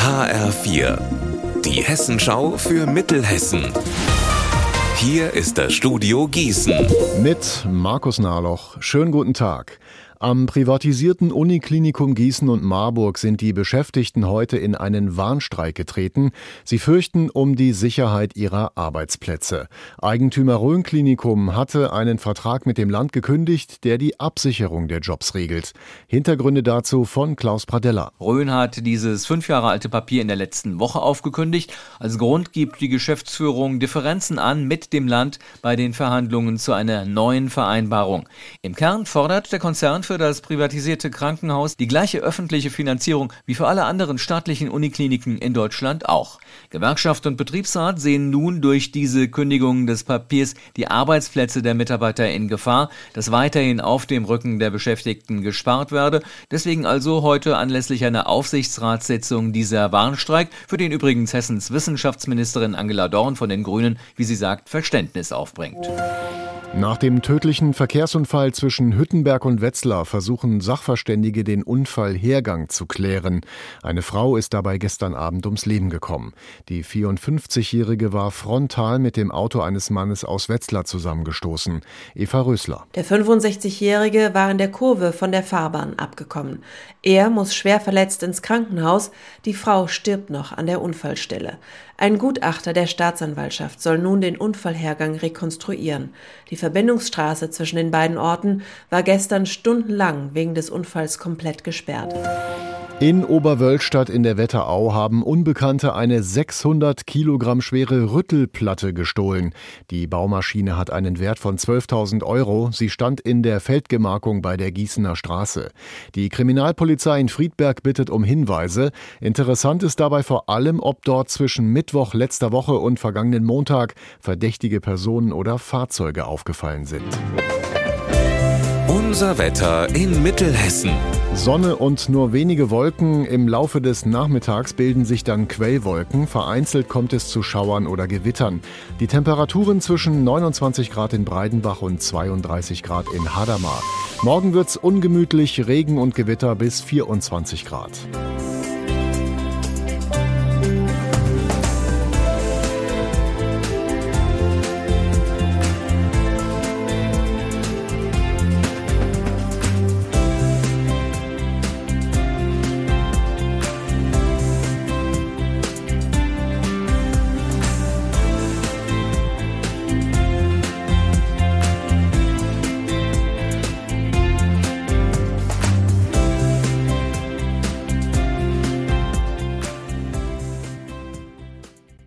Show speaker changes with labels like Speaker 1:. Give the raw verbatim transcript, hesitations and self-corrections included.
Speaker 1: H R vier, die Hessenschau für Mittelhessen. Hier ist das Studio Gießen.
Speaker 2: Mit Markus Nahloch. Schönen guten Tag. Am privatisierten Uniklinikum Gießen und Marburg sind die Beschäftigten heute in einen Warnstreik getreten. Sie fürchten um die Sicherheit ihrer Arbeitsplätze. Eigentümer Rhön Klinikum hatte einen Vertrag mit dem Land gekündigt, der die Absicherung der Jobs regelt. Hintergründe dazu von Klaus Pradella.
Speaker 3: Rhön hat dieses fünf Jahre alte Papier in der letzten Woche aufgekündigt. Als Grund gibt die Geschäftsführung Differenzen an mit dem Land bei den Verhandlungen zu einer neuen Vereinbarung. Im Kern fordert der Konzern für das privatisierte Krankenhaus die gleiche öffentliche Finanzierung wie für alle anderen staatlichen Unikliniken in Deutschland auch. Gewerkschaft und Betriebsrat sehen nun durch diese Kündigung des Papiers die Arbeitsplätze der Mitarbeiter in Gefahr, dass weiterhin auf dem Rücken der Beschäftigten gespart werde. Deswegen also heute anlässlich einer Aufsichtsratssitzung dieser Warnstreik, für den übrigens Hessens Wissenschaftsministerin Angela Dorn von den Grünen, wie sie sagt, Verständnis aufbringt.
Speaker 2: Nach dem tödlichen Verkehrsunfall zwischen Hüttenberg und Wetzlar versuchen Sachverständige, den Unfallhergang zu klären. Eine Frau ist dabei gestern Abend ums Leben gekommen. Die vierundfünfzigjährige war frontal mit dem Auto eines Mannes aus Wetzlar zusammengestoßen. Eva Rösler.
Speaker 4: Der fünfundsechzigjährige war in der Kurve von der Fahrbahn abgekommen. Er muss schwer verletzt ins Krankenhaus. Die Frau stirbt noch an der Unfallstelle. Ein Gutachter der Staatsanwaltschaft soll nun den Unfallhergang rekonstruieren. Die Verbindungsstraße zwischen den beiden Orten war gestern stundenlang wegen des Unfalls komplett gesperrt.
Speaker 2: In Oberwölstadt in der Wetterau haben Unbekannte eine sechshundert Kilogramm schwere Rüttelplatte gestohlen. Die Baumaschine hat einen Wert von zwölftausend Euro. Sie stand in der Feldgemarkung bei der Gießener Straße. Die Kriminalpolizei in Friedberg bittet um Hinweise. Interessant ist dabei vor allem, ob dort zwischen Mittwoch letzter Woche und vergangenen Montag verdächtige Personen oder Fahrzeuge aufgefallen sind.
Speaker 1: Unser Wetter in Mittelhessen.
Speaker 2: Sonne und nur wenige Wolken. Im Laufe des Nachmittags bilden sich dann Quellwolken. Vereinzelt kommt es zu Schauern oder Gewittern. Die Temperaturen zwischen neunundzwanzig Grad in Breidenbach und zweiunddreißig Grad in Hadamar. Morgen wird's ungemütlich, Regen und Gewitter bis vierundzwanzig Grad.